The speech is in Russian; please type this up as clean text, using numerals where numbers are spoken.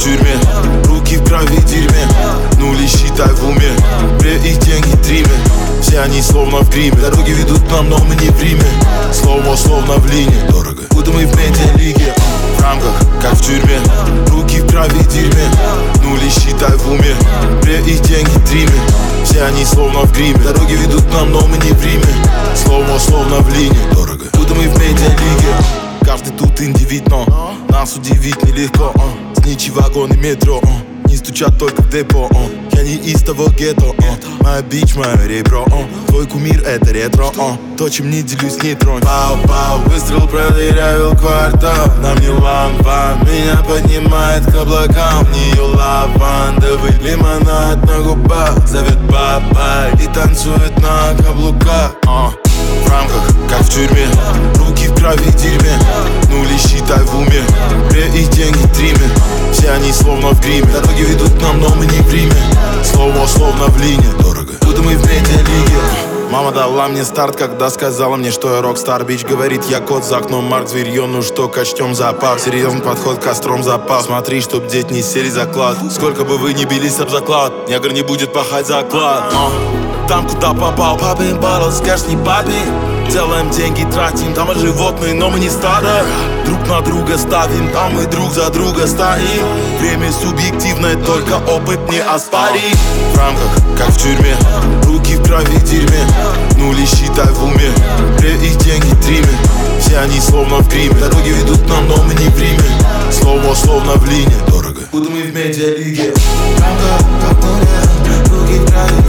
тюрьме, руки в крови, дерьме. Нули считай в уме, бре их деньги триме. Все они словно в гриме, дороги ведут к нам, но мы не в Риме. Слово словно в линии, дорого, будто мы в медиалиге. В рамках, как в тюрьме, руки в крови, дерьме. Нули считай в уме, бре их деньги триме. Все они словно в гриме, дороги ведут к нам, но мы не в Риме. Слово словно в линии, дорого, будто мы в медиалиге. Каждый тут индивид, но нас удивить нелегко. Сничи вагоны метро, не стучат только в депо. Я не из того гетто, моя бич, мое ребро. Твой кумир это ретро, то, чем не делюсь, не тронь. Пау-пау, выстрел продырявил квартал. На мне лампа, меня поднимает к облакам. В нее лавандовый лимонад на губах. Зовет папа и танцует на каблуках. В рамках, как в тюрьме, руки в крови, дерьме. Нули считай в уме, бре их деньги триме. Все они словно в гриме, дороги ведут к нам, но мы не в Риме. Слово словно в линии, дорого, будто мы в медиалиге. Мама дала мне старт, когда сказала мне, что я рок-стар. Бич говорит, я кот за окном, Марк зверье, ну что, качтем запах. Серьезный подход, костром запал. Смотри, чтоб дети не сели заклад. Сколько бы вы ни бились об заклад, негр не будет пахать заклад. Там, куда попал, папин балл, скажешь не папи. Делаем деньги, тратим, там и животные, но мы не стадо. Друг на друга ставим, там мы друг за друга стоим. Время субъективное, только опыт не оспорим. В рамках, как в тюрьме, руки в крови, дерьме. Нули считай в уме, бре их деньги триме. Все они словно в гриме, дороги ведут к нам, но мы не в Риме. Слово словно в линии, дорого, будто мы в медиалиге. В рамках, как в нуле, руки в крови.